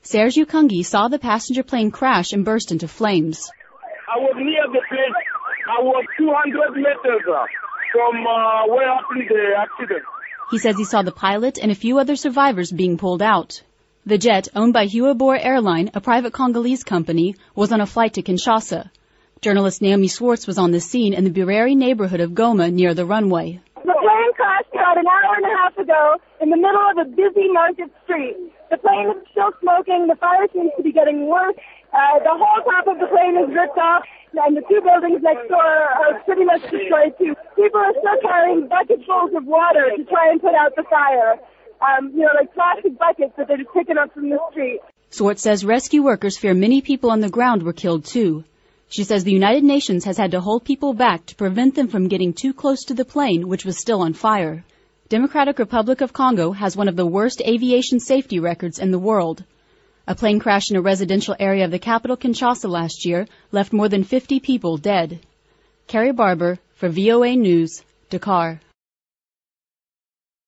Serge Ukungi saw the passenger plane crash and burst into flames. I was near the place. I was 200 meters from where happened the accident. He says he saw the pilot and a few other survivors being pulled out. The jet, owned by Huabor Airline, a private Congolese company, was on a flight to Kinshasa. Journalist Naomi Swartz was on the scene in the Bireri neighborhood of Goma near the runway. The plane crashed about an hour and a half ago in the middle of a busy market street. The plane is still smoking. The fire seems to be getting worse. The whole top of the plane is ripped off, and the two buildings next door are pretty much destroyed too. People are still carrying bucketfuls of water to try and put out the fire. Like plastic buckets that they're just picking up from the street. Swartz says rescue workers fear many people on the ground were killed too. She says the United Nations has had to hold people back to prevent them from getting too close to the plane, which was still on fire. Democratic Republic of Congo has one of the worst aviation safety records in the world. A plane crash in a residential area of the capital Kinshasa last year left more than 50 people dead. Carrie Barber for VOA News, Dakar.